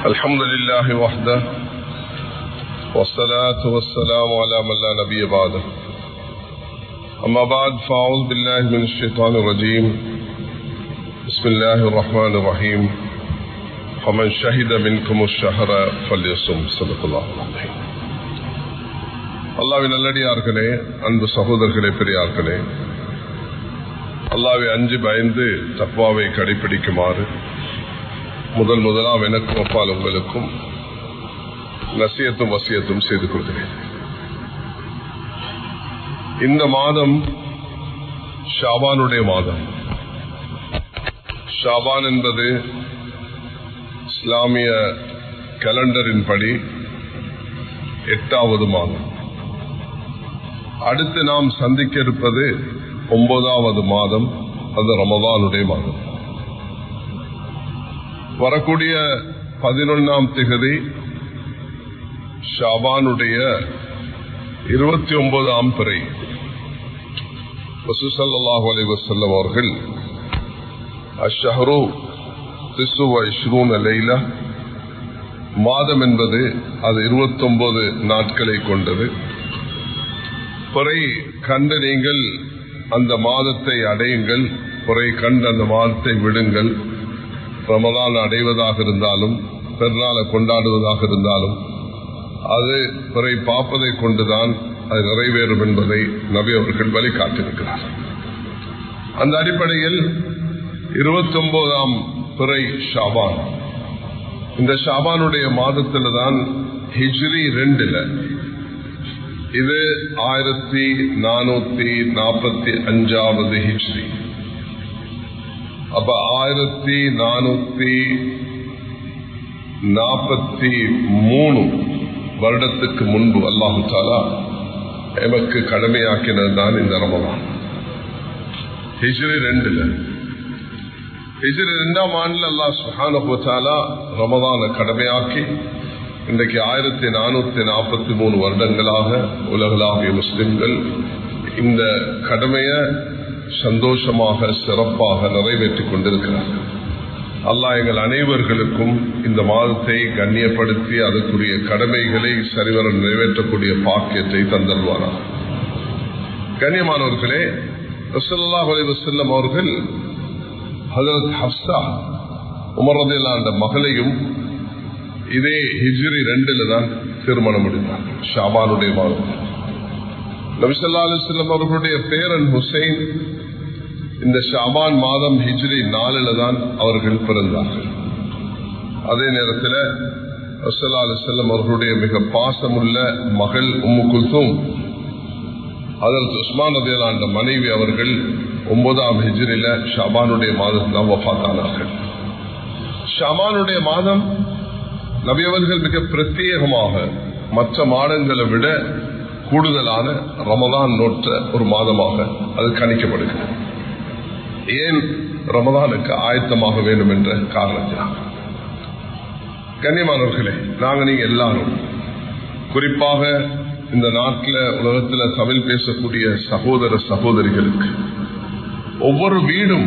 الحمد لله وحده والصلاة والسلام على من لا نبي بعده أما بعد فأعوذ بالله من الشيطان الرجيم بسم الله الرحمن الرحيم فمن شهد منكم الشهر فليصم صدق الله العظيم. அல்லாஹ்வின் நல்லடியார்களே, அன்பு சகோதரர்களே, பெரியார்களே, அல்லாஹ்வை அஞ்சி பயந்து தக்வாவை கடைபிடிக்குமாறு முதலாம் எனக்கும் அப்பால் உங்களுக்கும் நசியத்தும் வசியத்தும் செய்து கொள்கிறேன். இந்த மாதம் ஷாபானுடைய மாதம். ஷாபான் என்பது இஸ்லாமிய கேலண்டரின் படி 8வது மாதம். அடுத்து நாம் சந்திக்க இருப்பது 9வது மாதம், அது ரமதானுடைய மாதம். வரக்கூடிய 11ஆம் திகதி ஷாபானுடைய 29ஆம் பிறை. ரசூல் ஸல்லல்லாஹு அலைஹி வஸல்லம் அவர்கள் அஷ்ஹரு 29 லைலா, மாதம் என்பது அது 29 நாட்களை கொண்டது. பிறை கண்டு நீங்கள் அந்த மாதத்தை அடையுங்கள், பிறை கண்டு அந்த மாதத்தை விடுங்கள். ரமதான் அடைவதாக இருந்தாலும் பெருநாளை கொண்டாடுவதாக இருந்தாலும் அது பிறை பார்ப்பதை கொண்டுதான் அது நிறைவேறும் என்பதை நபி அவர்கள் வழிகாட்டியிருக்கிறார். அந்த அடிப்படையில் 29ஆம் பிறை ஷாபான். இந்த ஷாபானுடைய மாதத்தில் தான் ஹிஜ்ரி 2 இது 1445வது ஹிஜ்ரி. அப்ப 1443 வருடத்துக்கு முன்பு அல்லாஹு தஆலா எமக்கு கடமையாக்கினதுதான் இந்த ரமலான். ஹிஜ்ரி 2 ஹிஜ்ரி 2ஆம் ஆண்டில் அல்லாஹ் சுப்ஹானஹு வ தஆலா ரமலானை கடமையாக்கி இன்றைக்கு 1443 வருடங்களாக உலகளாவிய முஸ்லிம்கள் இந்த கடமையை சந்தோஷமாக சிறப்பாக நிறைவேற்றிக் கொண்டிருக்கிறார்கள். அல்லாஹ் எங்கள் அனைவர்களுக்கும் இந்த மாதத்தை கண்ணியப்படுத்தி அதற்குரிய கடமைகளை சரிவர நிறைவேற்றக்கூடிய பாக்கியத்தை தந்தல்வாரார். கண்ணியமானவர்களே, ரசூலுல்லாஹி அலைஹி வஸல்லம் அவர்கள் ஹஜ்ரத் ஹப்ஸா உமர் ரலியல்லாஹு அன்ஹு மகளையும் இதே ஹிஜ்ரி 2 தான் திருமணம் முடித்தார், ஷாபானுடைய மாதம். நபி ஸல்லல்லாஹு அலைஹி வஸல்லம் அவர்களுடைய பேரன் ஹுசைன் இந்த ஷாபான் மாதம் ஹிஜ்ரி 4 தான் அவர்கள் பிறந்தார்கள். அதே நேரத்தில் ஸல்லல்லாஹு அலைஹி வஸல்லம் அவர்களுடைய மிக பாசமுள்ள மகள் உம்மு குல்தூம், ஹஜ்ரத் உஸ்மான் ரலியல்லாஹு அன்ஹு மனைவி, அவர்கள் 9ஆம் ஹிஜ்ரில ஷாபானுடைய மாதத்தில் தான் வஃபாத்தானார்கள். ஷாபானுடைய மாதம் நபி அவர்கள் மிக பிரத்யேகமாக மற்ற மாதங்களை விட கூடுதலான ரமதான் நோற்ற ஒரு மாதமாக அது கணிக்கப்படுகிறது. ஏன் ரமதானுக்கு ஆயத்தமாக வேண்டும் என்ற காரணத்தினால். கண்ணியமானவர்களே, நீங்க எல்லாரும், குறிப்பாக இந்த நாட்டில் உலகத்தில் தமிழ் பேசக்கூடிய சகோதர சகோதரிகளுக்கு ஒவ்வொரு வீடும்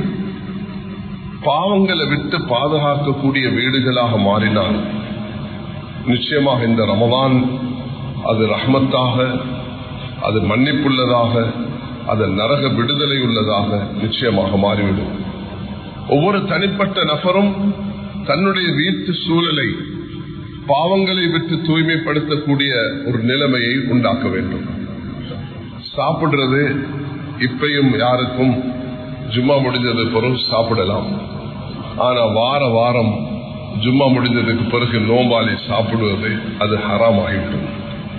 பாவங்களை விட்டு பாதுகாக்கக்கூடிய வீடுகளாக மாறினால் நிச்சயமாக இந்த ரமதான் அது ரஹ்மத்தாக, அது மன்னிப்புள்ளதாக, அது நரக விடுதலை உள்ளதாக நிச்சயமாக மாறிவிடும். ஒவ்வொரு தனிப்பட்ட நபரும் தன்னுடைய வீட்டு சூழலை பாவங்களை விட்டு தூய்மைப்படுத்தக்கூடிய ஒரு நிலைமையை உண்டாக்க வேண்டும். சாப்பிடுறது இப்பையும் யாருக்கும் ஜும்மா முடிஞ்சது பிறகு சாப்பிடலாம். ஆனா வாரம் ஜும்மா முடிஞ்சதுக்கு பிறகு நோம்பாளி சாப்பிடுவது அது ஹராம் ஆகிவிடும்.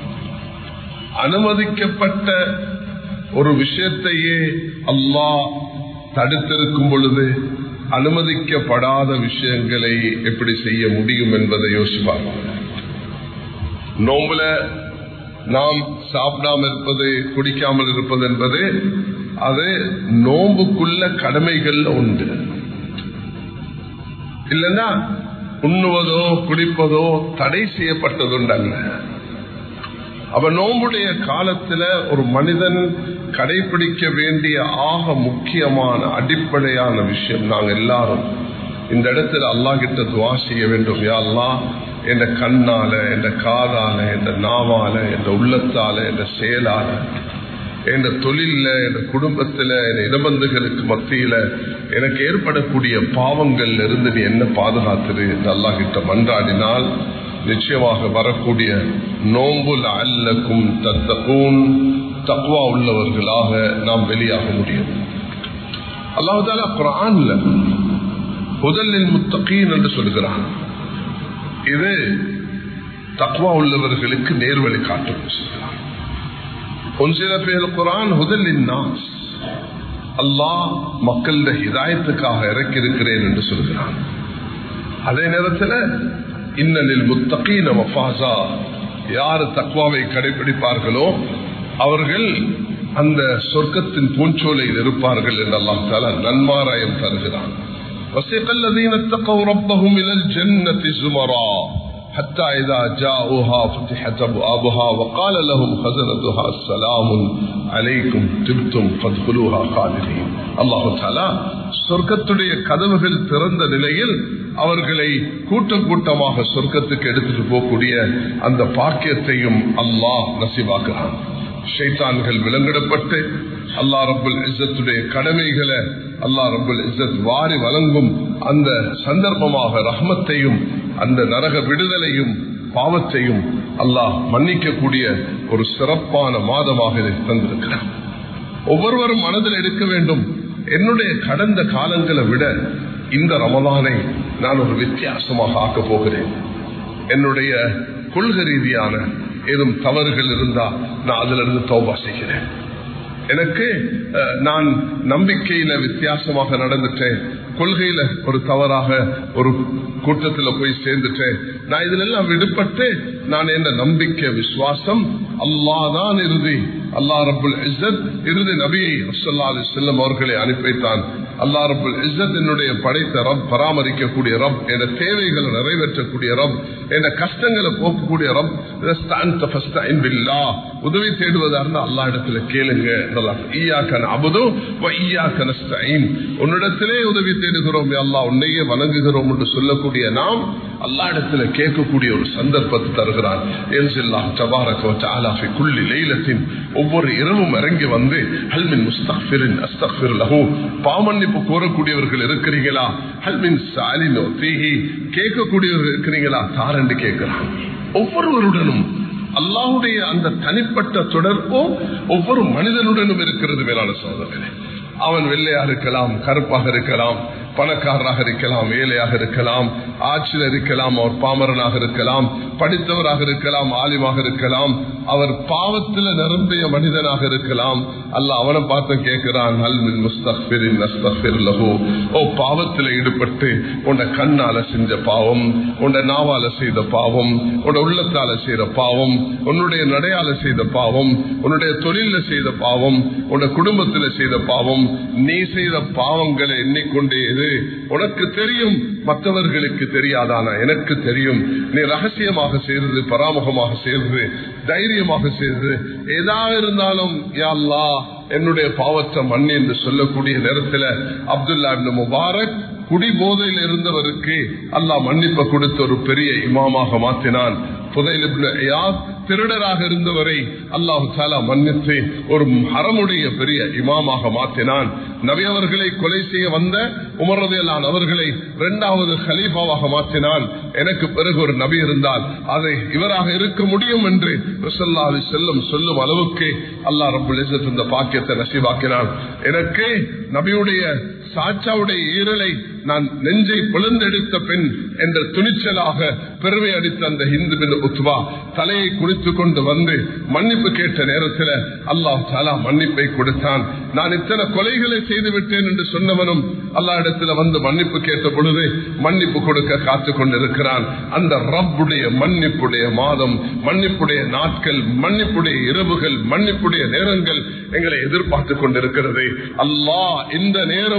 அனுமதிக்கப்பட்ட ஒரு விஷயத்தையே அல்லாஹ் தடுத்திருக்கும் பொழுது அனுமதிக்கப்படாத விஷயங்களை எப்படி செய்ய முடியும் என்பதை யோசிப்பாங்க. நோம்புல நாம் சாப்பிடாமல் இருப்பது, குடிக்காமல் இருப்பது என்பது அது நோம்புக்குள்ள கடமைகள் உண்டு. இல்லைன்னா உண்ணுவதோ குடிப்பதோ தடை செய்யப்பட்டதுண்டாங்க. அப்ப நோம்புடைய காலத்துல ஒரு மனிதன் கடைபிடிக்க வேண்டிய ஆக முக்கியமான அடிப்படையான விஷயம், நாங்கள் எல்லாரும் இந்த இடத்துல அல்லாஹ் கிட்ட துஆ செய்ய வேண்டும். யா அல்லாஹ், என்ற கண்ணால, என்ற காதால, என்ற நாவால, என்ற உள்ளத்தால, என்ற செயலால, என்ற தொழில, என்ற குடும்பத்துல, என் இடபந்துகளுக்கு மத்தியில எனக்கு ஏற்படக்கூடிய பாவங்கள் இருந்து நீ என்ன பாதுகாத்துரு என்று அல்லாஹ் கிட்ட மன்றாடினால் நிச்சயமாக வரக்கூடிய நோம்புல் அல்லக்கும் தத்தகூன் தக்வா உள்ளவர்களாக நாம் வெளியாக முடியும். அல்லாஹ் தஆலா குர்ஆன்ல ஹுதல் முத்தகீன் என்று சொல்கிறான். இது தக்வா உள்ளவர்களுக்கு நேர்வழி காட்டும். குர்ஆன் ஹுதல் லின்னாஸ், அல்லாஹ் மக்களுடைய ஹிதாயத்துக்காக இறக்கி இருக்கிறேன் என்று சொல்கிறான். அதே நேரத்தில் இன்னலில் முத்தகீன மஃபாஸா, யார் தக்வாவை கடைபிடிப்பார்களோ அவர்கள் அந்த சொர்க்கத்தின் பூஞ்சோலையில் இருப்பார்கள் என்று அல்லாஹ் தஆலா நன்மாராயம் தருகிறான். وَسِقَ الَّذِينَ اتَّقَوْا رَبَّهُمْ إِلَى الْجَنَّةِ زُمَرًا حَتَّى إِذَا جَاءُوهَا فُتِحَتْ أَبْوَابُهَا وَقَالَ لَهُمْ خَزَنَتُهَا سَلَامٌ عَلَيْكُمْ طِبْتُمْ فَادْخُلُوهَا خَالِدِينَ. அல்லாஹ் தஆலா சொர்க்கத்துடைய கதவுகள் திறந்த நிலையில் அவர்களை கூட்டம் கூட்டமாக சொர்க்கத்துக்கு எடுத்துட்டு போகக்கூடிய அந்த பாக்கியத்தையும் அல்லாஹ் நசீபாக்குறான். ஷைத்தான்கள் விலங்கிடப்பட்டு அல்லாஹ் ரப்புல் இஸ்ஸத்துடைய கடமைகளை அல்லாஹ் ரப்புல் இஸ்ஸத் வாரி வழங்கும் அந்த சந்தர்ப்பமாக ரஹ்மத்தையும் அந்த நரக விடுதலையும் பாவத்தையும் அல்லாஹ் மன்னிக்கக்கூடிய ஒரு சிறப்பான மாதமாக இதை தந்திருக்கிறார். ஒவ்வொருவரும் மனதில் எடுக்க வேண்டும், என்னுடைய கடந்த காலங்களை விட இந்த ரமலானை நான் ஒரு வித்தியாசமாக ஆக்கப் போகிறேன். என்னுடைய கொள்கை ரீதியான ஏதும் தவறுகள் இருந்தா நான் அதிலிருந்து தௌபா செய்கிறேன். எனக்கு நான் நம்பிக்கையில வித்தியாசமாக நடந்துட்டேன், கொள்கையில ஒரு தவறாக ஒரு கூட்டத்தில் போய் சேர்ந்துட்டேன். நான் இதுல எல்லாம் விடுபட்டு நான் என்ன நம்பிக்கை விசுவாசம் அல்லாஹ் தான் இறுதி. அல்லாஹ் ரப்புல் இஸ்ஸத் இறுதி நபியை ஸல்லல்லாஹு அலைஹி வஸல்லம் அவர்களை அனுப்பித்தான். அல்லாஹ் ரப்புல் இஸ்ஸத் என்னுடைய படைத்த ரப், பராமரிக்கக்கூடிய ரப், என் தேவைகளை நிறைவேற்றக்கூடிய ரப், என் கஷ்டங்களை போக்கக்கூடிய ரப். உதவி தேடுவதாக அல்லாஹ் இடத்துல கேளுங்க. உன்னிடத்திலே உதவி தேடுகிறோம் அல்லாஹ், உன்னையே வணங்குகிறோம் என்று சொல்லக்கூடிய நாம் அல்லாஹ் இடத்துல கேட்கக்கூடிய ஒரு சந்தர்ப்பத்தை தருகிறான். ஒவ்வொரு இரவும் இறங்கி வந்து ஹல்மின் முஸ்தக்ஃபிரின் அஸ்தக்ஃபிர் லஹு, பாவமன்னிப்பு கோரக்கூடியவர்கள் இருக்கிறீங்களா, ஹல்மின் சாலின் ஃபீஹி, கேட்கக்கூடியவர்கள் இருக்கிறீங்களா தாரண்டு கேட்கிறான். ஒவ்வொருவருடனும் அல்லாஹ்வுடைய அந்த தனிப்பட்ட தொடர்போ ஒவ்வொரு மனிதனுடனும் இருக்கிறது. மேலான சகோதரர்களே, அவன் வெள்ளையாக இருக்கலாம், கருப்பாக இருக்கலாம், பணக்காரராக இருக்கலாம், ஏழையாக இருக்கலாம், ஆட்சியில் இருக்கலாம், அவர் பாமரனாக இருக்கலாம், படித்தவராக இருக்கலாம், ஆலிமாக இருக்கலாம், அவர் பாவத்தில் நிரம்பிய மனிதனாக இருக்கலாம். அல்லாஹ் அவனை பார்த்து கேட்கிறான், ஓ பாவத்தில் ஈடுபட்டு உன்னை கண்ணால செஞ்ச பாவம், உன்னை நாவால செய்த பாவம், உன்னை உள்ளத்தால செய்த பாவம், உன்னுடைய நடையால செய்த பாவம், உன்னுடைய தொழில செய்த பாவம், உன்னுடைய குடும்பத்தில் செய்த பாவம், நீ செய்த பாவங்களை எண்ணிக்கொண்டே இது உனக்கு தெரியும், மற்றவர்களுக்கு தெரியாதானா? எனக்கு தெரியும். நீ ரகசியமாக செய்வது, பராமுகமாக செய்வது, தைரியமாக செய்வது, ஏதாவது இருந்தாலும் யா அல்லாஹ் என்னுடைய பாவத்தை மன்னி என்று சொல்லக்கூடிய நேரத்தில் அப்துல்லா இப்னு முபாரக் குடி போதையில் இருந்தவருக்கு அல்லாஹ் மன்னிப்பு கொடுத்த ஒரு பெரிய இமாமாக மாற்றினான். ஃபுதைல் இப்னு இயாத் திருடராக இருந்தவரை அல்லாஹ் தஆலா மன்னித்து ஒரு ஹரமுடைய பெரிய இமாமாக மாற்றினான். நபி அவர்களை கொலை செய்ய வந்த உமர் ரலியல்லாஹு அன்ஹு அவர்களை இரண்டாவது கலீஃபாவாக மாற்றினான். எனக்கு பிறகு ஒரு நபி இருந்தால் அதை இவராக இருக்க முடியும் என்று ஸல்லல்லாஹு அலைஹி வஸல்லம் சொல்லும் அளவுக்கு அல்லாஹ் ரப்புல் இஸ்ஸத் இந்த பாக்கியத்தை நசீபாக்கினான். எனக்கு நபியுடைய சாச்சாவுடைய ஈரலை நான் நெஞ்சை பிளந்தெடுத்த பெண் என்ற துணிச்சலாக பெருமை அடித்த அந்த ஹிந்து பின் உத்வா தலையை குளித்துக் கொண்டு வந்து மன்னிப்பு கேட்ட நேரத்தில் அல்லாஹ் தஆலா மன்னிப்பை கொடுத்தான். நான் இத்தனை கொலைகளை செய்து விட்டேன் என்று சொன்னவனும் அல்லாஹ் இடத்துல வந்து மன்னிப்பு கேட்ட பொழுது மன்னிப்பு கொடுக்க காத்துக் கொண்டிருக்கிறான். அந்த ரப்புடைய மன்னிப்புடைய மாதம், மன்னிப்புடைய நாட்கள், மன்னிப்புடைய இரவுகள், மன்னிப்புடைய நேரங்கள் எங்களை எதிர்பார்த்து கொண்டிருக்கிறது. அல்லாஹ் இந்த நேரமும்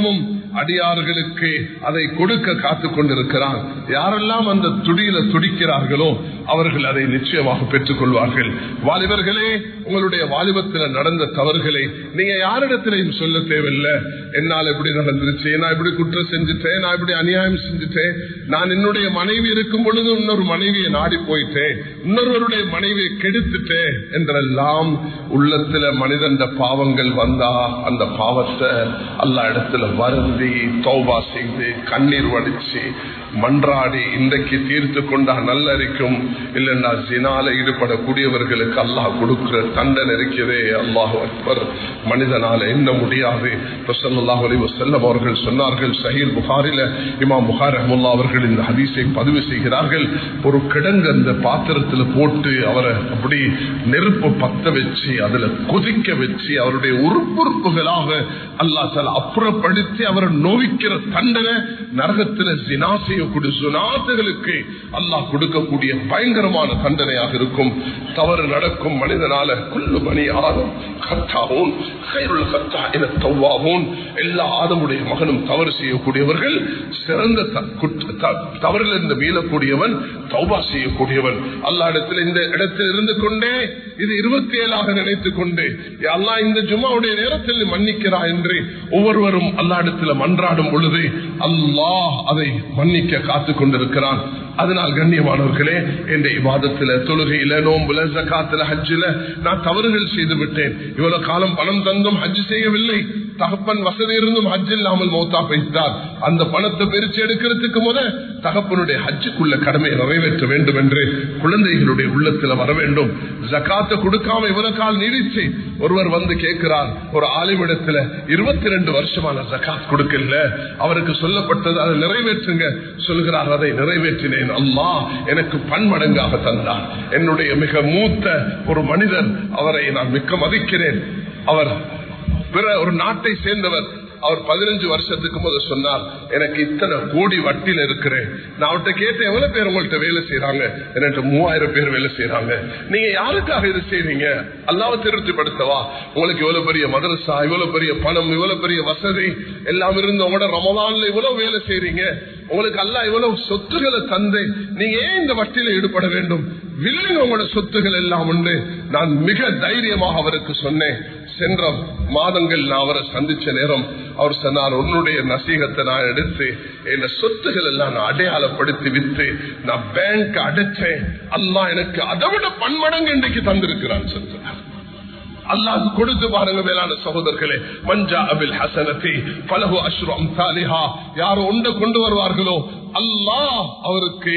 அடியார்களுக்கு அதை கொடுக்க காத்துக் கொண்டிருக்கிறான். யாரெல்லாம் அந்த துடியில துடிக்கிறார்களோ அவர்கள் அதை நிச்சயமாக பெற்றுக் கொள்வார்கள். வாலிபர்களே, உங்களுடைய வாலிபத்தில் நடந்த தவறுகளை நீங்க யாரிடத்திலையும் சொல்ல தேவையில்லை. என்னால் இப்படி நடந்துருச்சு, நான் இப்படி குற்றம் செஞ்சுட்டேன், நான் இப்படி அநியாயம் செஞ்சுட்டேன், நான் என்னுடைய மனைவி இருக்கும் பொழுது இன்னொரு மனைவியை நாடி போயிட்டேன், இன்னொருவருடைய மனைவியை கெடுத்துட்டேன் என்றெல்லாம் உள்ளத்துல மனிதன் பாவங்கள் வந்தா அந்த பாவத்தை அல்லாஹ் இடத்துல வருந்தி தௌபா செய்து கண்ணீர் வடிச்சு மன்றாடி இன்றைக்கு தீர்த்து கொண்டா நல்லரிக்கும். இல்லைன்னா ஜினால ஈடுபடக்கூடியவர்களுக்கு அல்லாஹ் கொடுக்கிற தண்டனை இருக்கிறதே, அல்லாஹு அக்பர், மனிதனால என்ன முடியாது. ஸல்லல்லாஹு அலைஹி வஸல்லம் அவர்கள் சொன்னார்கள், சஹீஹ் புகாரில இமாம் புகாரி ரஹ்மத்துல்லாஹி அவர்கள் இந்த ஹதீஸை பதிவு செய்கிறார்கள். ஒரு கிடங்கு அந்த பாத்திரத்துல போட்டு அவரை அப்படி நெருப்பு பத்த வச்சு அதுல கொதிக்க வச்சு அவருடைய உறுப்புறுப்புகளாக அல்லாஹ் தஆலா அப்புறப்படுத்தி அவரை நோவிக்கிற தண்டனை நரகத்தில் ஜினா செய்யக்கூடிய சுனாத்துகளுக்கு அல்லாஹ் கொடுக்கக்கூடிய பயங்கரமான தண்டனையாக இருக்கும். தவறு நடக்கும் மனிதனால குல்லு பனி ஆதம் கத்தாவும் கைருள் கத்தா என தவ்வாவும், எல்லா ஆதமுடைய மகனும் தவறு செய்யக்கூடியவர்கள். சிறந்த தவறிலிருந்து மீளக்கூடியவன் தௌபா செய்யக்கூடியவன். அல்லாஹ் இடத்துல இந்த இடத்தில் இருந்து கொண்டே இது 27 நினைத்துக் கொண்டு அல்லாஹ் இந்த ஜும்மாவுடைய நேரத்தில் மன்னிக்கிறா என்று ஒவ்வொருவரும் அல்லாஹ் இடத்துல மன்றாடும் பொழுது அல்லாஹ் அதை மன்னிக்க காத்துக் கொண்டிருக்கிறான். அதனால் கண்ணியமானவர்களே, என்ற இபாதத்துல, தொழுகையில, நோம்புல, ஜகாத்துல, ஹஜ்ஜில நான் தவறுகள் செய்து விட்டேன். இவ்வளவு காலம் பணம் தந்தும் ஹஜ் செய்யவில்லை, தகப்பன் வசதி இருந்தும் ஹஜ் இல்லாமல் மௌத்தா போய்த்தார். அந்த பணத்தை பிரிச்சு எடுக்கிறதுக்கு முத தகப்பனுடைய ஹஜ்ஜுக்குள்ள கடமையை நிறைவேற்ற வேண்டும் என்று குழந்தைகளுடைய உள்ளத்துல வர வேண்டும். ஜகாத்தை கொடுக்காம இவ்வளவு கால் நீடிச்சு ஒருவர் வந்து கேட்கிறார், ஒரு ஆலிமிடத்துல 22 வருஷமான ஜகாத் கொடுக்கல, அவருக்கு சொல்லப்பட்டது அதை நிறைவேற்றுங்க. சொல்கிறார், அதை நிறைவேற்றினேன், அல்லாஹ் எனக்கு பன்மடங்காக தந்தார். என்னுடைய மிக மூத்த ஒரு மனிதர், அவரை நான் மிக்க மதிக்கிறேன், அவர் பிற ஒரு நாட்டை சேர்ந்தவர். அவர் 15 வருஷத்துக்கு முதல் சொன்னார், எனக்கு இத்தனை கோடி வட்டியில் இருக்கிறேன். நான் அவர்கிட்ட கேட்டேன், எவ்வளவு பேர் உங்கள்கிட்ட வேலை செய்யறாங்க? எனக்கு 3000 பேர் வேலை செய்யறாங்க. நீங்க யாருக்காக இது செய்றீங்க? அல்லாஹ்வை திருப்திப்படுத்தவா? உங்களுக்கு இவ்வளவு பெரிய மதரசா, இவ்வளவு பெரிய பணம், இவ்வளவு பெரிய வசதி எல்லாம் இருந்து உங்களோட ரமலான்ல இவ்வளவு வேலை செய்றீங்க, உங்களுக்கு அல்லாஹ் இவ்வளவு சொத்துக்களை தந்து நீங்க ஏன் இந்த வட்டியில ஈடுபட வேண்டும்? வில்லுங்க உங்களோட சொத்துக்கள் எல்லாம் உண்டு. நான் மிக தைரியமாக அவருக்கு சொன்னேன். சென்ற மாதங்கள் நான் அவரை சந்திச்ச நேரம் அவர் சொன்னார், உன்னுடைய நசீகத்தை நான் எடுத்து என் சொத்துக்கள் எல்லாம் நான் அடையாளப்படுத்தி வித்து நான் பேங்க் அடைச்சேன். அல்லாஹ் எனக்கு அதை விட பன்மடங்கு இன்றைக்கு தந்திருக்கிறான் சொல்றார். அல்லாஹ் கொடுத்து பாருங்க மேலான சகோதரர்களே. மஞ்சா அபில் ஹசனதி பலஹு அஷ்ரு அம்சாலிஹா, யார் ஒன்று கொண்டு வருவார்களோ அல்லாஹ் அவருக்கு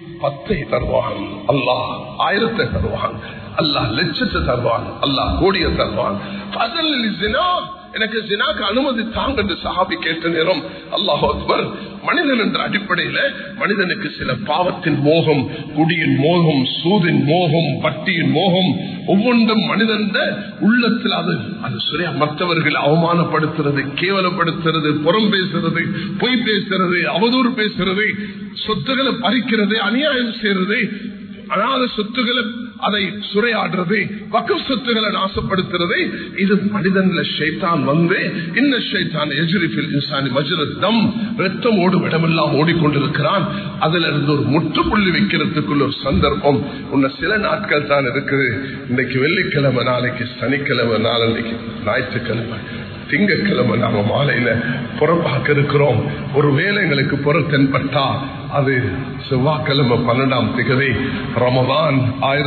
10 தருவான், அல்லாஹ் 1000 தருவான், அல்லாஹ் லட்சத்தை தருவான், அல்லாஹ் கோடியை தருவான். எனக்கு ஜினாக்கு அனுமதி தாங்க என்று சஹாபி கேட்ட நேரம் அல்லாஹ் அக்பர். மனிதன் என்ற அடிப்படையில மனிதனுக்கு சில பாவத்தின் மோகம், குடியின் மோகம், சூதின் மோகம், வட்டியின் மோகம், ஒவ்வொன்றும் மனிதன் உள்ளத்தில் அது சரியா மற்றவர்கள் அவமானப்படுத்துறது, கேவலப்படுத்துறது, புறம் பேசுறது, பொய் பேசுறது, அவதூறு பேசுறது, சொத்துக்களை பறிக்கிறது, அநியாயம் செய்யறது, அனாத சொத்துக்களை அதை சுரையாடுறது, வக்ஃப் சொத்துக்களை நாசப்படுத்துறது, இது மனிதன்ல ஷைத்தான் வந்து இன்ன ஷைத்தான் யஜ்ரிஃபில் இன்சானி மஜ்ரத் தம், ரத்தம் ஓடும் இடமெல்லாம் ஓடிக்கொண்டிருக்கிறான். அதுல இருந்து ஒரு முற்றுப்புள்ளி வைக்கிறதுக்குள்ள ஒரு சந்தர்ப்பம் இன்னும் சில நாட்கள் தான் இருக்குது. இன்னைக்கு வெள்ளிக்கிழமை, நாளைக்கு சனிக்கிழமை, நாளைக்கு ஞாயிற்றுக்கிழமை, திங்கட்கிழமை நாம மாலையில புறப்பாக்க இருக்கிறோம். ஒரு வேலை எங்களுக்கு புற தென்பட்டா அது செவ்வாய்க்கிழமை 12ஆம் திகதி ரமதான்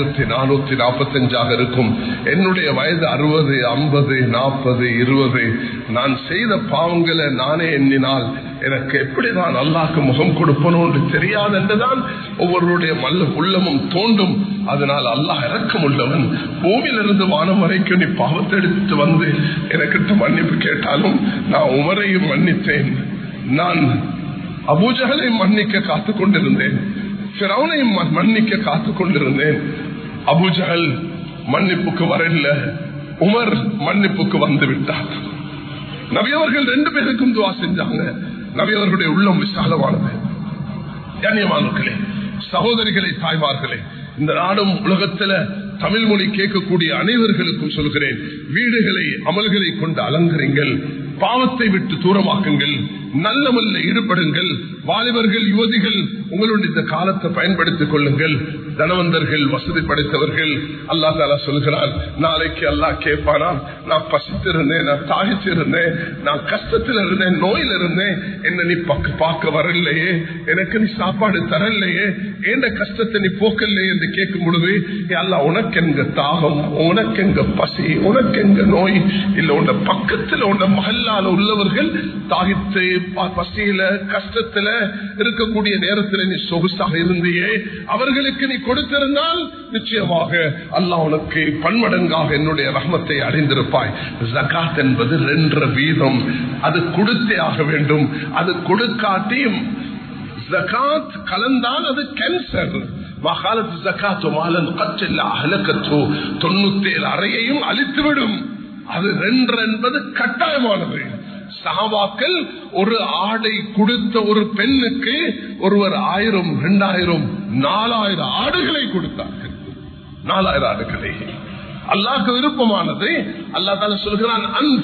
1445 இருக்கும். என்னுடைய வயது 60, 50, 40, 20. நான் செய்த பாவங்களை நானே எண்ணினால் எனக்கு எப்படிதான் அல்லாஹ்க்கு முகம் கொடுப்பனோன்னு தெரியாது என்றுதான் ஒவ்வொருடைய உள்ளமும் தோண்டும். அதனால் அல்லாஹ் இரக்கம் உள்ளவன். பூமியிலிருந்து வானம் வரைக்கும் நீ பாவத்தை எடுத்து வந்து எனக்கிட்ட மன்னிப்பு கேட்டாலும் நான் உமரையும் மன்னித்தேன், நான் அபூஜஹலையும் மன்னிக்க காத்துக் கொண்டிருந்தேன், ஃபிரௌனையும் மன்னிக்க காத்துக் கொண்டிருந்தேன். அபூஜஹல் மன்னிப்புக்கு வரல, உமர் மன்னிப்புக்கு வந்து விட்டார். நபி அவர்கள் 2 பேருக்கும் துவா செஞ்சாங்க. நபி அவர்களுடைய உள்ளம் விசாலமானது. கண்ணியமானவர்களே, சகோதரிகளே, தாய்மார்களே, இந்த நாடும் உலகத்துல தமிழ் மொழி கேட்கக்கூடிய அனைவர்களுக்கும் சொல்கிறேன், வீடுகளை அமல்களை கொண்டு அலங்கரிங்கள், பாவத்தை விட்டு தூரமாக்குங்கள். நல்லமல்ல ஈடுபடுங்கள். வாலிபர்கள், யுவதிகள், உங்களுடைய இந்த காலத்தை பயன்படுத்திக் கொள்ளுங்கள். தனவந்தர்கள், வசதி படைத்தவர்கள், அல்லாஹ் தஆலா சொல்கிறான், நாளைக்கு அல்லாஹ் கேட்பானா, நான் பசித்திருந்தேன், நான் தாகிச்சிருந்தேன், நான் கஷ்டத்தில் இருந்தேன், நோயில் இருந்தேன், என்ன நீ பார்க்க வரலையே, எனக்கு நீ சாப்பாடு தரலையே, எந்த கஷ்டத்தை நீ போக்கலையே என்று கேட்கும் பொழுது, அல்லாஹ் உனக்கு எங்க தாகம், உனக்கு எங்க பசி, உனக்கு எங்க நோய் இல்ல, உன்ன பக்கத்துல உன்ன மஹல்லால உள்ளவர்கள் தாகித்து பசியில கஷ்டத்துல இருக்கக்கூடிய நேரத்தில் நீ சொகுசாக இருந்தியே, அவர்களுக்கு நீ கொடுத்திருந்தால் நிச்சயமாக அல்லாஹ் உனக்கு பன்மடங்காக என்னுடைய ரஹ்மத்தை அடைந்திருப்பாய். ஜகாத் என்பது 2%, அது கொடுத்தே ஆக வேண்டும். அது கொடுக்காட்டியும் ஜகாத் கலந்தால் அது கேன்சர். 97 அறையையும் அழித்துவிடும். அது 2 என்பது கட்டாயமானது. சஹாபாக்கள் ஒரு ஆடை கொடுத்த ஒரு பெண்ணுக்கு ஒருவர் 1000, 2000, 4000 ஆடுகளை கொடுத்தார்கள். 4000 ஆடுகளை. அல்லாஹ்க்கு விருப்பமானது. அல்லாஹ் தஆலா சொல்கிறான்,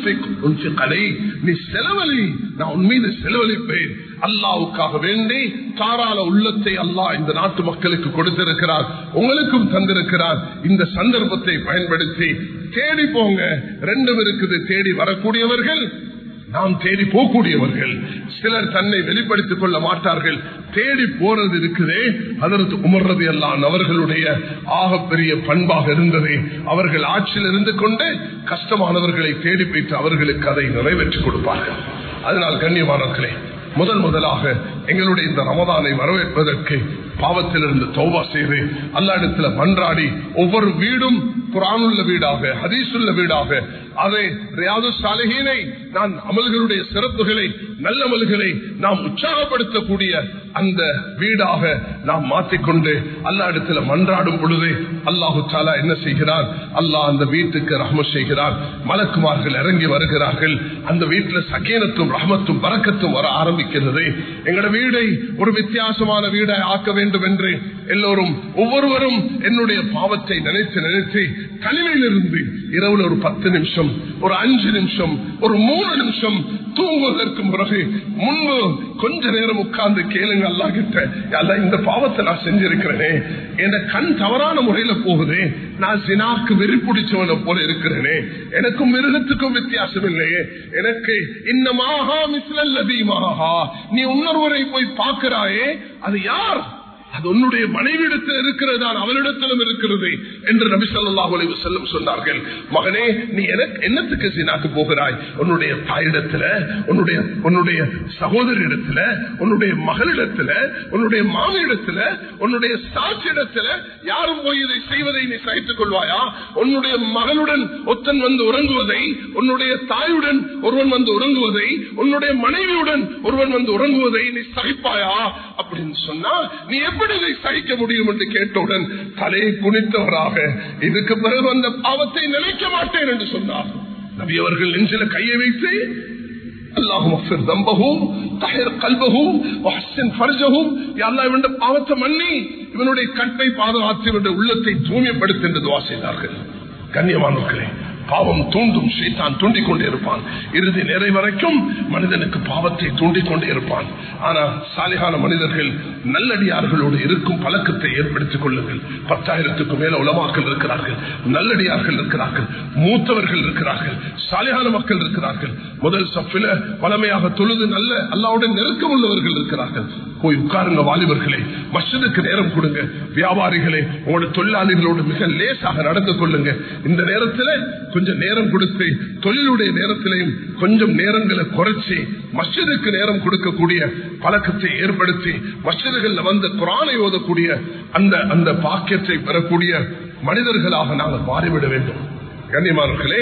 நீ செலவழி, நான் உன் மீது செலவழிப்பேன். அல்லாஹ்வுக்காக வேண்டி தாராள உள்ளத்தை அல்லாஹ் இந்த நாட்டு மக்களுக்கு கொடுத்திருக்கிறார், உங்களுக்கும் தந்திருக்கிறார். இந்த சந்தர்ப்பத்தை பயன்படுத்தி தேடி போங்க. 2 இருக்குது, தேடி வரக்கூடியவர்கள், நாம் தேடி போகக்கூடியவர்கள். சிலர் தன்னை வெளிப்படுத்திக் கொள்ள மாட்டார்கள். தேடி போறது இருக்குதே, ஹஜ்ரத் உமர் ரலியல்லாஹு அன்ஹு அவர்களுடைய ஆகப்பெரிய பண்பாக இருந்தது. அவர்கள் ஆட்சியில் இருந்து கொண்டு கஷ்டமானவர்களை தேடி போயிட்டு அவர்களுக்கு அதை நிறைவேற்றிக் கொடுப்பார்கள். அதனால் கண்ணியமானவர்களே, முதலாக எங்களுடைய இந்த ரமதானை வரவேற்பதற்கு பாவத்திலிருந்து தௌபா செய்து அல்லாஹ்விடத்தில் மன்றாடி, ஒவ்வொரு வீடும் குர்ஆனுள்ள வீடாக, ஹதீஸுள்ள வீடாக, அதை ரியாது சாலிஹீனை, நான் அமல்களுடைய சிறப்புகளை, நல்ல அமல்களை நாம் உற்சாகப்படுத்தக்கூடிய அந்த வீடாக நாம் மாற்றிக்கொண்டு அல்லாஹ்விடத்தில் மன்றாடும் பொழுது அல்லாஹு தஆலா என்ன செய்கிறார்? அல்லாஹ் அந்த வீட்டுக்கு ரஹ்மத் செய்கிறார். மலக்குமார்கள் இறங்கி வருகிறார்கள். அந்த வீட்டில் சகீனத்தும் ரஹ்மத்தும் பரக்கத்தும் வர ஆரம்பிக்கிறது. எங்களோட வீடை ஒரு வித்தியாசமான வீடை ஆக்க வேண்டும் என்று எல்லோரும் ஒவ்வொருவரும் என்னுடைய பாவத்தை நினைத்து நினைத்து தனிமையிலிருந்து இரவுல ஒரு 10 நிமிஷம், ஒரு 5 நிமிஷம், ஒரு 3 நிமிஷம் தூங்குவதற்கு பிறகு முன்பு கொஞ்ச நேரம் உட்கார்ந்து கேளுங்க அல்லாஹ் கிட்ட, அல்லாஹ் இந்த பாவத்தை நான் செஞ்சிருக்கிறேனே, என் கண் தவறான முறையில போகுதே, நான் சினாக்கு வெறி பிடிச்சவனை போல இருக்கிறேனே, எனக்கும் மிருகத்துக்கும் வித்தியாசம் இல்லையே, எனக்கு இன்னமாகா மிஸ்லல்லதீமாகா, நீ இன்னொருவரை போய் பார்க்கிறாயே, அது யார்? அது உன்னுடைய மனைவியிடத்தில் இருக்கிறதா, அவளிடத்திலும் இருக்கிறது என்று நபி ஸல்லல்லாஹு அலைஹி வஸல்லம் சொன்னார்கள். மகனே, நீ என்னத்துக்கு சினாக்கு போகிறாய்? உன்னுடைய தாயிடத்துல, உன்னுடைய சகோதரிடத்துல, உன்னுடைய மகளிடத்துல, உன்னுடைய மாமியிடத்துல, உன்னுடைய சாட்சியிடத்துல யாரும் போய் இதை செய்வதை நீ சகித்துக் கொள்வாயா? உன்னுடைய மகளுடன் ஒருத்தன் வந்து உறங்குவதை, உன்னுடைய தாயுடன் ஒருவன் வந்து உறங்குவதை, உன்னுடைய மனைவியுடன் ஒருவன் வந்து உறங்குவதை நீ சகிப்பாயா அப்படின்னு சொன்னா நீ எப்படி இதை சகிக்க முடியும் என்று கேட்டவுடன் தலையை குனித்தவராக, இதுக்கு பிறகு அந்த பாவத்தை நினைக்க மாட்டேன் என்று சொன்னார். நபி அவர்கள் நெஞ்சில கையை வைத்து, அல்லாஹும் அஃபிர் தம்பஹு தஹிர் கல்பஹு வஹ்சின் ஃபர்ஜஹு, யா அல்லாஹ் இவனுடைய பாவத்தை மன்னி, இவனுடைய கற்பை பாதுகாத்து இவனுடைய உள்ளத்தை தூய்மைப்படுத்து என்று துஆ செய்தார்கள். கண்ணியமானவர்களே, பாவம் தூண்டும், ஷைத்தான் தூண்டிக் கொண்டே இருப்பான். இறுதி நேரை வரைக்கும் மனிதனுக்கு பாவத்தை தூண்டிக் கொண்டே இருப்பான். ஆனால் சாலிகான மனிதர்கள் நல்லடியார்களோடு இருக்கும் பழக்கத்தை ஏற்படுத்திக் கொள்ளுங்கள். 10,000க்கும் மேல உலமாக்கள் இருக்கிறார்கள், நல்லடியார்கள் இருக்கிறார்கள், மூத்தவர்கள் இருக்கிறார்கள், சாலிகான மக்கள் இருக்கிறார்கள். முதல் சஃபில பழமையாக தொழுது நல்ல அல்லாஹ்வுடன் நெருக்கம் உள்ளவர்கள் இருக்கிறார்கள். போய் உட்காருங்க வாலிபர்களே, மஸ்ஜிதுக்கு நேரம் கொடுங்க. வியாபாரிகளே, உங்களோட தொழிலாளிகளோடு மிக லேசாக நடந்து கொள்ளுங்க. இந்த நேரத்தில் கொஞ்சம் நேரம் கொடுத்து, தொழிலுடைய நேரத்திலையும் கொஞ்சம் நேரங்களை குறைச்சி மஸ்ஜிதுக்கு நேரம் கொடுக்கக்கூடிய பழக்கத்தை ஏற்படுத்தி மஸ்ஜிதுகள்ல வந்து குர்ஆனை ஓதக்கூடிய அந்த பாக்கியத்தை பெறக்கூடிய மனிதர்களாக நாங்கள் மாறிவிட வேண்டும். கண்ணியமானவர்களே,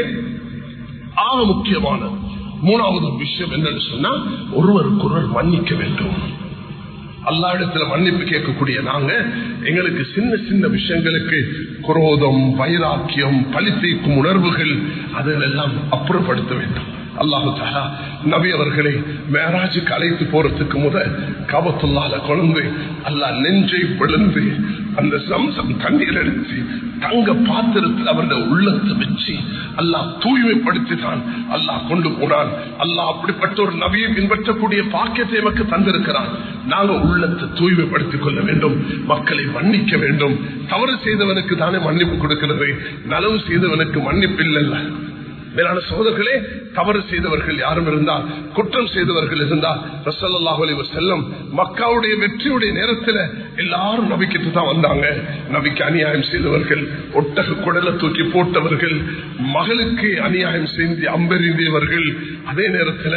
ஆக முக்கியமான 3வது விஷயம் என்னன்னு சொன்னா, ஒருவருக்கொருவர் மன்னிக்க வேண்டும். அல்லாஹ்விடத்தில் மன்னிப்பு கேட்கக்கூடிய நாங்க எங்களுக்கு சின்ன சின்ன விஷயங்களுக்கு குரோதம், வைராக்கியம், பழி தீர்க்கும் உணர்வுகள், அதெல்லாம் அப்புறப்படுத்த வேண்டும். அல்லாஹு தஆலா நபி அவர்களை மேராஜுக்கு அழைத்து போறதுக்கு முதல் காபத்துல்லாஹ்ல கொண்டு அல்லாஹ் நெஞ்சை பிளந்து அந்த சம்சம் தண்ணீர் எடுத்து தங்க பாத்திரத்தில் அவருடைய உள்ளத்தை வச்சு அல்லாஹ் தூய்மைப்படுத்தினான். அல்லாஹ் கொண்டு போனான். அல்லாஹ் அப்படிப்பட்ட ஒரு நபியை பின்பற்றக்கூடிய பாக்கியத்தை நமக்கு தந்திருக்கிறான். நாங்கள் உள்ளத்தை தூய்மைப்படுத்திக் கொள்ள வேண்டும், மக்களை மன்னிக்க வேண்டும். தவறு செய்தவனுக்கு தானே மன்னிப்பு கொடுக்கிறது, நலவு செய்தவனுக்கு மன்னிப்பு இல்லை. மேலான சகோதரர்களே, தவறு செய்தவர்கள் யாரும் இருந்தால், குற்றம் செய்தவர்கள் இருந்தால், ரசூலுல்லாஹி அலைஹி வஸல்லம் மக்காவுடைய வெற்றியுடைய நேரத்தில் எல்லாரும் நபிக்கிட்டு தான் வந்தாங்க. நபிக்கு அநியாயம் செய்தவர்கள், ஒட்டக குடலை தூக்கி போட்டவர்கள், மகளுக்கு அநியாயம் செய்து அம்பெறிந்தவர்கள், அதே நேரத்தில்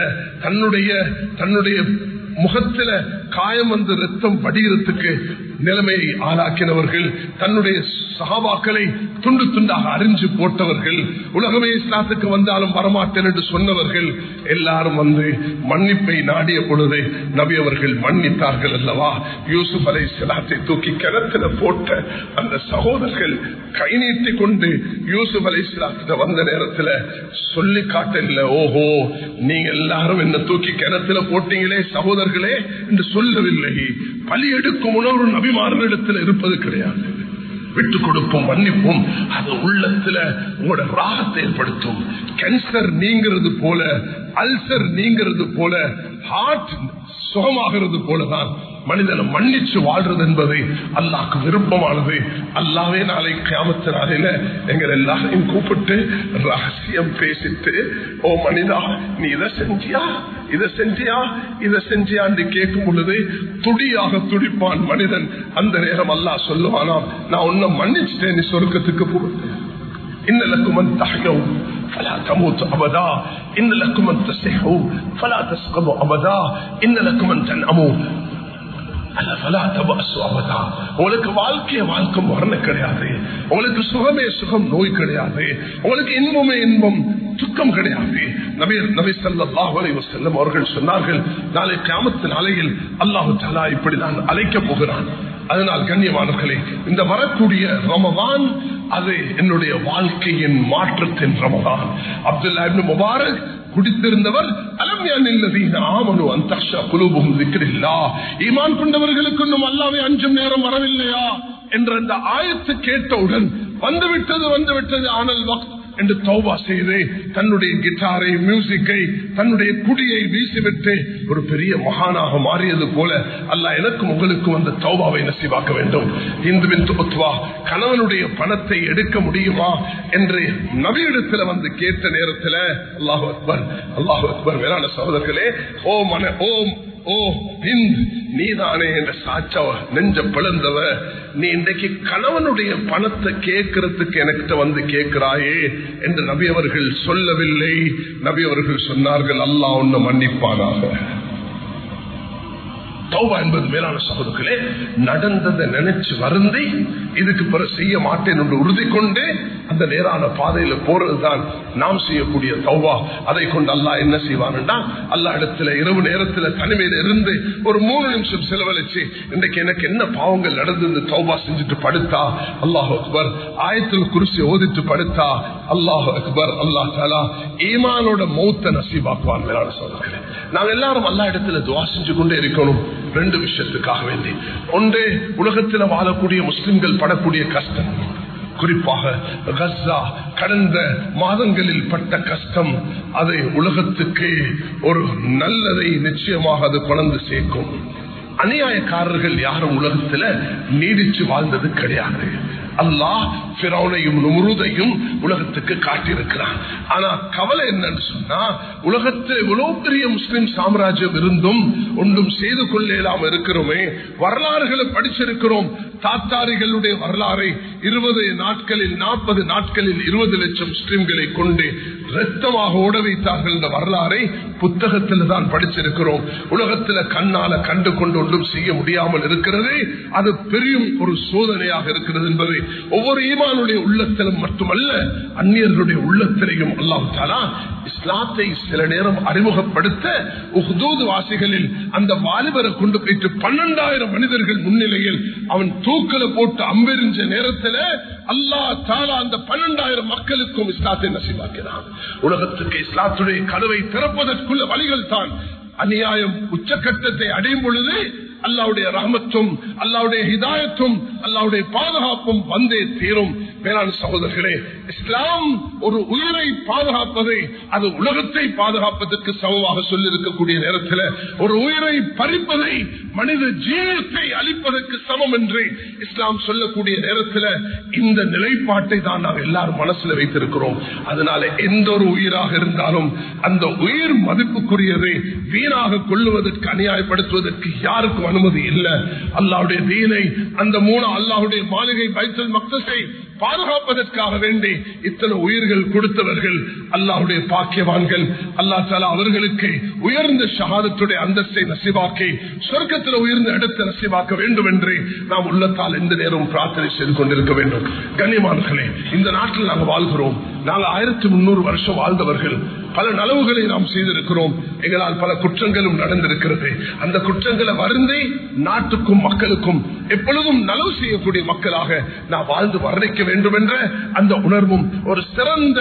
தன்னுடைய முகத்துல காயம் வந்து ரத்தம் வடிகிறதுக்கு நிலைமையை ஆளாக்கினவர்கள், தன்னுடைய சஹாபாக்களை துண்டு துண்டாக அறிஞ்சு போட்டவர்கள், உலகமே இஸ்லாத்துக்கு வந்தாலும் வரமாட்டேன் என்று சொன்னவர்கள் எல்லாரும் வந்து மன்னிப்பை நாடிய பொழுது நபி அவர்கள் மன்னித்தார்கள் அல்லவா. யூசுப் அலைஹிஸ்ஸலாத்தை தூக்கி கிணத்துல போட்ட அந்த சகோதரர்கள் கை நீட்டி கொண்டு யூசுப் அலைஹிஸ்ஸலாத்திட்ட வந்த நேரத்தில் சொல்லி காட்டல, ஓஹோ நீங்க எல்லாரும் என்ன தூக்கி கிணத்துல போட்டீங்களே சகோதரர்களே என்று சொல்லவில்லை. பலி எடுக்கும் உணர்வு நபிமார்களிடத்தில் இருப்பது கிடையாது. விட்டு கொடுப்போம், மன்னிப்போம். அது உள்ளத்துல உங்களோட ராகத்தை ஏற்படுத்தும். கேன்சர் நீங்கிறது போல, அல்சர் நீங்கிறது போல, ஹார்ட் சுகமாகிறது போலதான் மனிதனை மன்னிச்சு வாழ்றது என்பது அல்லாஹ்க்கு விருப்பமானது. அல்லாஹ்வே நாளை கியாமத் நாளில எங்கள் எல்லாரையும் கூப்பிட்டு ரகசியம் பேசிட்டு, ஓ மனிதா நீ இதை செஞ்சியா இதை செஞ்சியா இதை செஞ்சியான்னு கேட்கும் பொழுது துடியாக துடிப்பான் மனிதன். அந்த நேரம் அல்லாஹ் சொல்லுவானாம், நான் உன்னை மன்னிச்சுட்டேன், நீ சொர்க்கத்துக்கு போறது. إن لكم أن تحيوا فلا تموتوا أبدا إن لكم أن تصحوا فلا تسقموا أبدا إن لكم أن تنأموا فلا تبأسوا أبدا. உங்களுக்கு வாழ்க்கை மரணம் கிடையாது, உங்களுக்கு சுகமே சுகம், நோய் கிடையாது, உங்களுக்கு இன்பமே இன்பம், துக்கம் கிடையாது. நபி ஸல்லல்லாஹு அலைஹி வஸல்லம் அவர்கள் சொன்னார்கள், நாளை கியாமத் நாளையில் அல்லாஹ் தஆலா இப்படி நான் அழைக்கப் போகிறான். அதனால் கண்ணியமானவர்களே, இந்த வரக்கூடிய ரமதான் அது என்னுடைய வாழ்க்கையின் மாற்றத்தின் ரமதான். அப்துல்லா இப்னு முபாரக் குடித்திருந்தவர், ஈமான் கொண்டவர்களுக்கு இன்னும் அல்லாஹ்வை அஞ்சும் நேரம் வரவில்லையா என்ற அந்த ஆயத்து கேட்டவுடன் வந்துவிட்டது ஆனல் வக்த் என்று தௌபா செய்து தன்னுடைய கிட்டாரை, மியூசிக்கை, தன்னுடைய குடியை வீசிவிட்டு ஒரு பெரிய மகானாக மாறியது போல அல்லாஹ் எனக்கும் உங்களுக்கும் அந்த தௌபாவை நசீபாக்க வேண்டும். இந்துவின் துபத்வா கணவனுடைய பணத்தை எடுக்க முடியுமா என்று நபியிடத்தில் வந்து கேட்ட நேரத்தில் அல்லாஹு அக்பர் அல்லாஹு அக்பர். வேளாண் சகோதரர்களே, ஓ ஹிந்த், நீதானே என்ற சாச்சாவ நெஞ்ச பிளந்தவ, நீ இன்றைக்கு கணவனுடைய பணத்தை கேட்கறதுக்கு எனக்கிட்ட வந்து கேட்கிறாயே என்று நபி அவர்கள் சொல்லவில்லை. நபி அவர்கள் சொன்னார்கள், அல்லாஹ் உன்னை மன்னிப்பானாக. தௌபா என்பது மேலான சகோதரர்களே, நடந்ததை நினைச்சு வருந்தி இதுக்கு பிறகு செய்ய மாட்டேன் என்று உறுதி கொண்டு அந்த நேரான பாதையில போறதுதான் நாம் செய்யக்கூடிய தௌபா. அதை கொண்டு அல்லாஹ் என்ன செய்வான்டா, அல்லாஹ் இடத்துல இரவு நேரத்துல தனிமையில இருந்து ஒரு 3 நிமிஷம் செலவழிச்சு இன்றைக்கு எனக்கு என்ன பாவங்கள் நடந்தது தௌபா செஞ்சுட்டு படுத்தா, அல்லாஹ் அக்பர், ஆயத்துல் குர்சி ஓதிட்டு படுத்தா, அல்லாஹ் அக்பர், அல்லாஹ் தஆலா ஈமானோட மௌத்த நசீபாக்குவான். மேலான சகோதரர்களே, நாங்கள் எல்லாரும் அல்லாஹ் இடத்துல துஆ செஞ்சு கொண்டே இருக்கணும். 2 விஷயத்துக்காக வேண்டி. ஒன்று, உலகத்தில் வாழக்கூடிய முஸ்லிம்கள் படக்கூடிய கஷ்டம், குறிப்பாக கஸ்ஸா கடந்த மாதங்களில் பட்ட கஷ்டம், அதை உலகத்துக்கு ஒரு நல்லதை நிச்சயமாக அது கொண்டு சேர்க்கும். அநியாயக்காரர்கள் யாரும் உலகத்தில் நீடிச்சு வாழ்ந்தது கிடையாது. அல்லாஹ் ஃபிரௌனையும் நும்ரூதையும் உலகத்துக்கு காட்டியிருக்கிறான். ஆனா கவலை என்னன்னு சொன்னா, உலகத்தில் இவ்வளவு பெரிய முஸ்லிம் சாம்ராஜ்யம் இருந்தும் ஒன்றும் செய்து கொள்ளலாம் இருக்கிறோமே. வரலாறுகளை படிச்சிருக்கிறோம். தாத்தாரிகளுடைய வரலாறை 20 நாட்களில் 40 நாட்களில் 20 லட்சம் முஸ்லிம்களை கொண்டு இரத்தமாக ஓட வைத்தார்கள் என்ற வரலாறை புத்தகத்தில் தான் படிச்சிருக்கிறோம். உலகத்தில் கண்ணால கண்டு கொண்டு ஒன்றும் செய்ய முடியாமல் இருக்கிறது. அது பெரிய ஒரு சோதனையாக இருக்கிறது என்பதை ஒவ்வொரு ஈமானுடைய உள்ளத்திலும் மட்டுமல்ல, அந்நியர்களுடைய உள்ளத்திலையும் அல்லாஹ் தஆலா இஸ்லாத்தை சில நேரம் அறிமுகப்படுத்த உஹ்தூத் வாசிகளில் அந்த வாலிபரை கொண்டு போயிட்டு 12,000 மனிதர்கள் முன்னிலையில் அவன் தூக்கல போட்டு அம்பெறிஞ்ச நேரத்தில் அல்லாஹ் தஆலா அந்த 12,000 மக்களுக்கும் இஸ்லாத்தை நசீபாக்கினான். உலகத்துக்கு இஸ்லாத்துடைய கதவை திறப்பதற்குள்ள வழிகள் தான். அநியாயம் உச்சக்கட்டத்தை அடையும் பொழுது அல்லாஹ்வுடைய ரஹ்மத்தும் அல்லாஹ்வுடைய ஹிதாயத்தும் அல்லாஹ்வுடைய பாதுகாப்பும் வந்தே தீரும். மேலான சகோதரர்களே, இஸ்லாம் ஒரு உயிரை பாதுகாப்பதை அது உலகத்தை பாதுகாப்பதற்கு சமமாக சொல்லியிருக்கக்கூடிய நேரத்தில் ஒரு உயிரை பறிப்பதை மனித ஜீவத்தை அளிப்பதற்கு சமம் என்று இஸ்லாம் சொல்லக்கூடிய நேரத்தில் இந்த நிலைப்பாட்டை தான் நாங்கள் எல்லாரும் மனசுல வைத்திருக்கிறோம். அதனால எந்த ஒரு உயிராக இருந்தாலும் அந்த உயிர் மதிப்புக்குரியதை வீணாக கொள்ளுவதற்கு அநியாயப்படுத்துவதற்கு யாருக்கும் அனுமதி இல்லை. அல்லாஹ்வுடைய தீனை அந்த அல்லாஹ்வுடைய மாளிகை பைத்துல் மக்தஸை பாதுகாப்பதற்காக வேண்டி இத்தனை உயிர்கள் கொடுத்தவர்கள் அல்லாஹ்வுடைய பாக்கியவான்கள். அல்லாஹ் தஆலா அவர்களுக்கு உயர்ந்த ஷஹாதத்துடைய அந்தஸ்தை நசீபாக்கி சொர்க்கத்தில் உயர்ந்த இடத்தை நசீபாக்க வேண்டும் என்று நாம் உள்ளத்தால் எந்த நேரம் பிரார்த்தனை செய்து கொண்டிருக்க வேண்டும். கண்ணியமானவர்களே, இந்த நாட்டில் நாங்கள் வாழ்கிறோம். நாங்கள் 1300 வருஷம் வாழ்ந்தவர்கள். பல நலவுகளை நாம் செய்திருக்கிறோம். எங்களால் பல குற்றங்களும் நடந்திருக்கிறது. அந்த குற்றங்களை வருந்தி நாட்டுக்கும் மக்களுக்கும் எப்பொழுதும் நலவு செய்யக்கூடிய மக்களாக நாம் வாழ்ந்து வர்ணிக்க வேண்டும் என்ற அந்த உணர்வும் ஒரு சிறந்த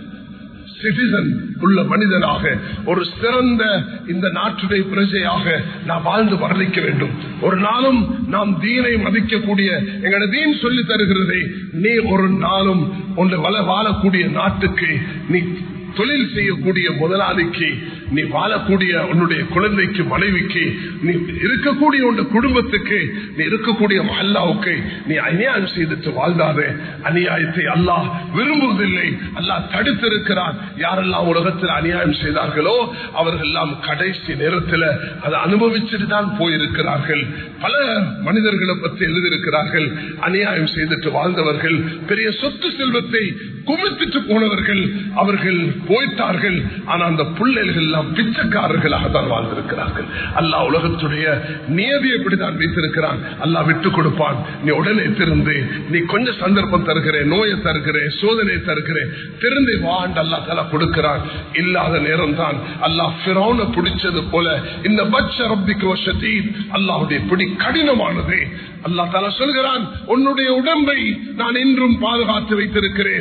சிட்டிசன் உள்ள மனிதனாக, ஒரு சிறந்த இந்த நாட்டுடைய பிரஜையாக நாம் வாழ்ந்து வர்ணிக்க வேண்டும். ஒரு நாளும் நாம் தீனை மதிக்கக்கூடிய எங்களோட தீன் சொல்லி தருகிறதை நீ ஒரு நாளும் ஒன்று வாழக்கூடிய நாட்டுக்கு, நீ தொழில் செய்யக்கூடிய முதலாளிக்கு, நீ வாழக்கூடிய உன்னுடைய குழந்தைக்கு, மனைவிக்கு, நீ இருக்கக்கூடிய உன் குடும்பத்துக்கு, நீ இருக்கக்கூடிய மஹல்லாவுக்கு நீ அநியாயம் செய்துட்டு வாழ்ந்தாதே. அநியாயத்தை அல்லாஹ் விரும்புவதில்லை, அல்லாஹ் தடுத்திருக்கிறான். யாரெல்லாம் உலகத்தில் அநியாயம் செய்தார்களோ அவர்கள் எல்லாம் கடைசி நேரத்தில் அதை அனுபவிச்சுட்டு தான் போயிருக்கிறார்கள். பல மனிதர்களை பற்றி எழுதியிருக்கிறார்கள். அநியாயம் செய்துட்டு வாழ்ந்தவர்கள், பெரிய சொத்து செல்வத்தை குமித்துட்டு போனவர்கள், அவர்கள் போயிட்டார்கள். ஆனா அந்த பிள்ளைகள் எல்லாம் பிச்சைக்காரர்களாக தான் வாழ்ந்திருக்கிறார்கள். அல்லாஹ் உலகத்துடைய நியதியை இப்படிதான் வைத்திருக்கிறான். அல்லாஹ் விட்டு கொடுப்பான். நீ உடனே திருந்து, நீ கொஞ்சம் சந்தர்ப்பம் தருகிறேன், நோயை தருகிறேன், சோதனை தருகிறேன், திருந்து வாண்டு அல்லாஹ் தஆலா கொடுக்கிறான். இல்லாத நேரம் தான் அல்லாஹ் ஃபிரௌனை பிடிச்சது போல இந்த பட்ச ரப்பிக்கு வஷதீத், அல்லாஹ்வுடைய பிடி கடினமானது. அல்லாஹ் தஆலா சொல்கிறான், உன்னுடைய உடம்பை நான் இன்றும் பாதுகாத்து வைத்திருக்கிறேன்.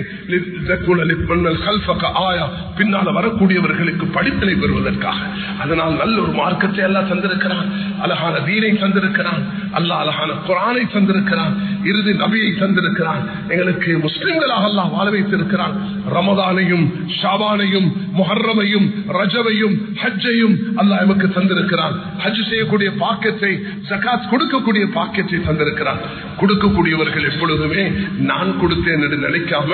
பின்னால வரக்கூடியவர்களுக்கு படிப்பினை பெறுவதற்காக. அதனால் நல்ல ஒரு மார்க்கத்தை அல்லாஹ் தந்திருக்கிறான், அழகான தீனை தந்திருக்கிறான், அல்லாஹ் அழகான குர்ஆனை தந்திருக்கிறான், இறுதி நபியை தந்திருக்கிறான். எங்களுக்கு முஸ்லிம்களாக அல்லாஹ் வாழ வைத்திருக்கிறான். ரமதானையும் ஷாபானையும் முஹர்ரமையும் ரஜவையும் ஹஜ்ஜையும் அல்லாஹ் எமக்கு தந்திருக்கிறான். ஹஜ் செய்யக்கூடிய பாக்கியத்தை, ஜகாத் கொடுக்கக்கூடிய பாக்கியத்தை தந்திருக்கிறான். கொடுக்கக்கூடியவர்கள் எப்பொழுதுமே நான் கொடுத்தேன் என்று நினைக்காம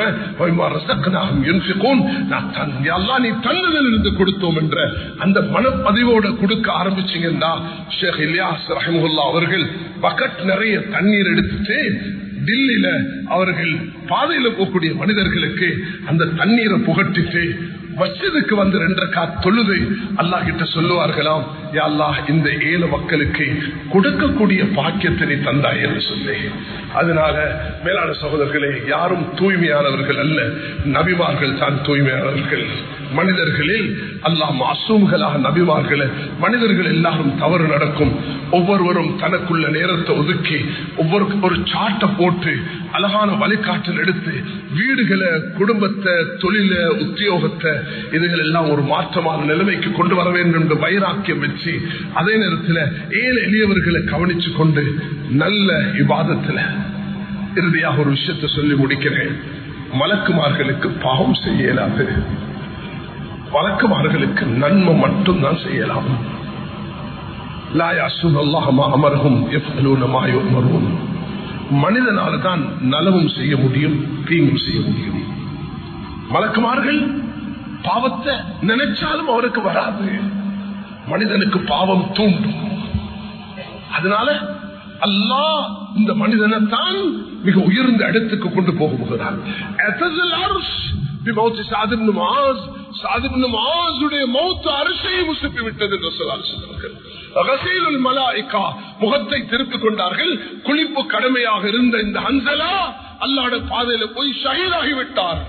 நீ தன்னதிலிருந்து கொடுத்தோம் என்ற அந்த மனப்பதிவோட கொடுக்க ஆரம்பிச்சீங்கன்னா, ஷேக் இல்யாஸ் ரஹிமஹுல்லாஹ் அவர்கள் பக்கெட் நிறைய தண்ணீர் எடுத்துட்டு தில்லியில அவர்கள் பாதையில போகக்கூடிய மனிதர்களுக்கு அந்த தண்ணீரை புகட்டிட்டு மஸ்ஜிதுக்கு வந்து 2 ரக்காத் தொழுது அல்லாஹ் கிட்ட சொல்லுவார்களாம், யா அல்லாஹ் இந்த 7 மக்களுக்கு கொடுக்கக்கூடிய பாக்கியத்தை நீ தந்தாய் என்று சொல்லி. அதனால மேலான சகோதரர்களே, யாரும் தூய்மையானவர்கள் அல்ல, நபிமார்கள் தான் தூய்மையானவர்கள். மனிதர்களில் அல்லாஹ் மாசூம்களாக நபிமார்கள், மனிதர்கள் எல்லாரும் தவறு நடக்கும். ஒவ்வொருவரும் தனக்குள்ள நேரத்தை ஒதுக்கி ஒரு சாட்டை போட்டு அழகான வழிகாட்டல் எடுத்து வீடுகளை, குடும்பத்தை, தொழில, உத்தியோகத்தை இதுகள் எல்லாம் ஒரு மாற்றமான நிலைமைக்கு கொண்டு வர வேண்டும் என்று வைராக்கியம் வச்சு, அதே நேரத்தில் 7 எளியவர்களை கவனிச்சு கொண்டு நல்ல இபாதத்துல இறுதியாக ஒரு விஷயத்தை சொல்லி முடிக்கிறேன். மலக்குமார்களுக்கு பாவம் செய்ய இயலாது, மலக்குமார்களுக்கு நன்மை மட்டும்தான் செய்யலாம். லா யஸூன அல்லாஹ் மா அமரஹும் யஃஅலூன மா யுமரூன். மனிதனால தான் நலவும் செய்ய முடியும், தீங்கும் செய்ய முடியும். மலக்குமார்கள் பாவத்தை நினைச்சாலும் அவருக்கு வராது. மனிதனுக்கு பாவம் தூண்டும். அதனால அல்லாஹ் இந்த மனிதனை தான் மிக உயர்ந்த இடத்துக்கு கொண்டு போகிறார். பிமௌத் சஅத் இப்னு முஆஸ், சஅத் இப்னு முஆஸுடைய மௌத் அரிசையை உசுப்பி விட்டது என்று சொன்னார்கள். கஸீலுல் மலாயிகா, முகத்தை திருப்பிக் கொண்டார்கள். குளிப்பு கடமையாக இருந்த இந்த ஹன்சலா அல்லாஹ்வுடைய பாதையில போய் ஷஹீதாகி விட்டார்.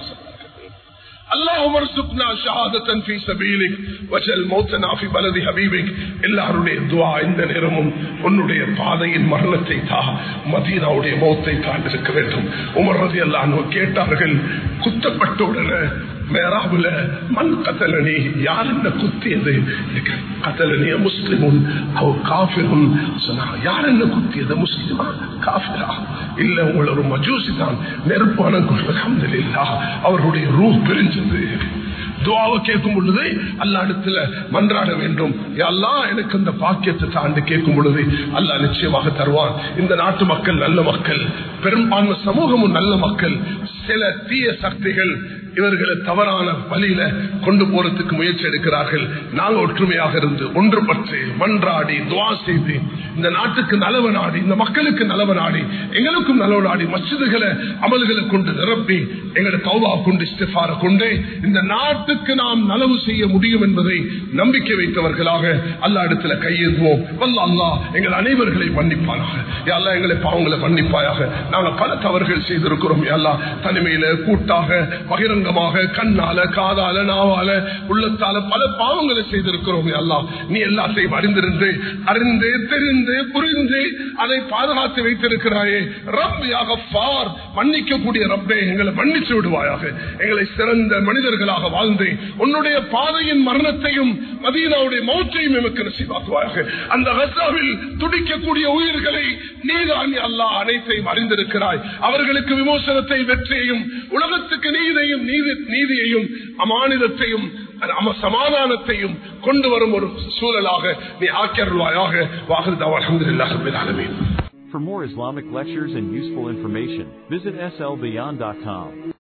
اللهم ارزقنا شهادة في سبيلك وجعل موتنا في بلد حبيبك. எல்லாருடைய துஆ இந்த நேரமும் உன்னுடைய பாதையின் மரணத்தை தா, மதீனாவுடைய மௌத்தை தான் இருக்க வேண்டும். உமர் ரலியல்லாஹு அன்ஹு கேட்டார்கள், குத்தப்பட்ட உடனே மேராபுல மன் கத்தலனி, யார் என்ன குத்தியது? கத்தலனி முஸ்லிமுன் அவ் காஃபிருன் சொன்னா, யார் என்ன குத்தியது? முஸ்லிமா காஃபிரா? இல்ல, உங்களை ஒரு மஜூசி தான். நெருப்பான அல்ஹம்துலில்லாஹ் அவருடைய ரூஹ் பிரிஞ்சது. துஆவை கேட்கும் பொழுது அல்லாஹ் இடத்துல மன்றாட வேண்டும். யா அல்லாஹ் எனக்கு அந்த பாக்கியத்தை தாண்டி கேட்கும் பொழுது அல்லாஹ் நிச்சயமாக தருவான். இந்த நாட்டு மக்கள் நல்ல மக்கள், பெரும்பான்மை சமூகமும் நல்ல மக்கள். சில தீய சக்திகள் இவர்களை தவறான வழியில கொண்டு போறதுக்கு முயற்சி எடுக்கிறார்கள். நாங்கள் ஒற்றுமையாக இருந்து ஒன்றுபட்டு மன்றாடி துஆ செய்து இந்த நாட்டுக்கு நலவு நாடி, இந்த மக்களுக்கு நலவு நாடி, எங்களுக்கும் நலவு நாடி, மஸ்ஜிதுகளை அமல்களை கொண்டு நிரப்பி எங்களை தௌபா கொண்டு இஸ்திஃபார கொண்டு இந்த நாட்டுக்கு நாம் நலவு செய்ய முடியும் என்பதை நம்பிக்கை வைத்தவர்களாக அல்லாஹ் இடத்துல கையேந்துவோம். வல்ல அல்லாஹ் எங்கள் அனைவர்களை மன்னிப்பானாக. யா அல்லாஹ் எங்களை பாவங்களை மன்னிப்பாயாக. நாங்கள் பல தவறுகள் செய்திருக்கிறோம். யா அல்லாஹ் தனிமையில, கூட்டாக, பகிரங்கமாக, கண்ணால, காதால, நாவால, உள்ளத்தால பல பாவங்களை செய்திருக்கிறோம். யா அல்லாஹ் நீ எல்லாத்தையும் அறிந்திருந்து, அறிந்து, தெரிந்து, புரிந்து அதை பாதுகாத்து வைத்திருக்கிறாயே. ரப் யா கஃபார், மன்னிக்கக்கூடிய ரப்பே, எங்களை மன்னிச்சு விடுவாயாக. எங்களை சிறந்த மனிதர்களாக வாழ்ந்து உன்னுடைய பாதையின் மரணத்தையும் மதீனாவுடைய மௌத்தையும் எமக்கு நசீபாக்குவாயாக. அந்த கஸாவில் துடிக்கக்கூடிய உயிர்களை நீதான் அல்லாஹ் அனைத்தையும் அறிந்திருக்கிறாய். அவர்களுக்கு விமோசனத்தை, வெற்றியையும், உலகத்துக்கு நீதியையும், அமானிதத்தையும், சமாதானத்தையும் கொண்டு வரும் ஒரு சூழலாக நீ ஆக்கியருள்வாயாக. வாஹிர் தஅவா அல்ஹம்துலில்லாஹி ரப்பில் ஆலமீன். For more Islamic lectures and useful information, visit slbeyond.com.